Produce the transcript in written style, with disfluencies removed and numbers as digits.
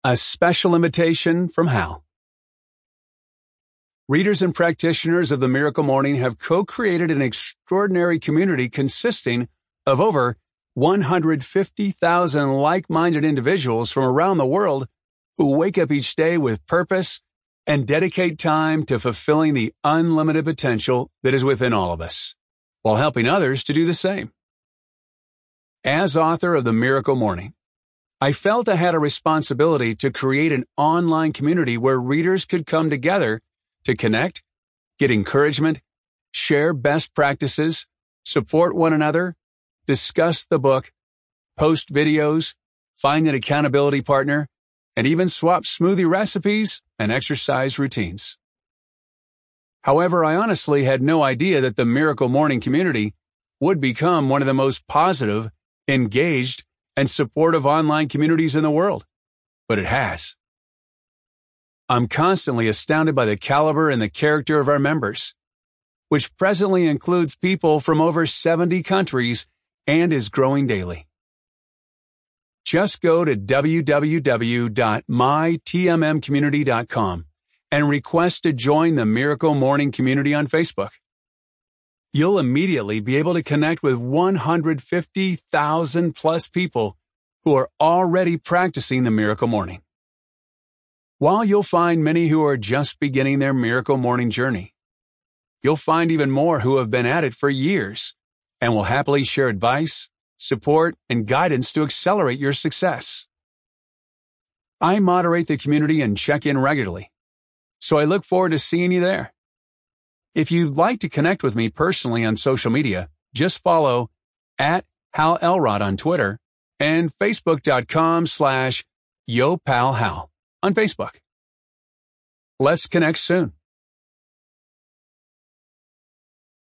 A special invitation from Hal. Readers and practitioners of the Miracle Morning have co-created an extraordinary community consisting of over 150,000 like-minded individuals from around the world who wake up each day with purpose and dedicate time to fulfilling the unlimited potential that is within all of us, while helping others to do the same. As author of the Miracle Morning, I felt I had a responsibility to create an online community where readers could come together to connect, get encouragement, share best practices, support one another, discuss the book, post videos, find an accountability partner, and even swap smoothie recipes and exercise routines. However, I honestly had no idea that the Miracle Morning community would become one of the most positive, engaged, and supportive online communities in the world. But it has. I'm constantly astounded by the caliber and the character of our members, which presently includes people from over 70 countries and is growing daily. Just go to www.mytmmcommunity.com and request to join the Miracle Morning community on Facebook. You'll immediately be able to connect with 150,000 plus people who are already practicing the Miracle Morning. While you'll find many who are just beginning their Miracle Morning journey, you'll find even more who have been at it for years and will happily share advice, support, and guidance to accelerate your success. I moderate the community and check in regularly, so I look forward to seeing you there. If you'd like to connect with me personally on social media, just follow @HalElrod on Twitter and Facebook.com/YoPalHal on Facebook. Let's connect soon.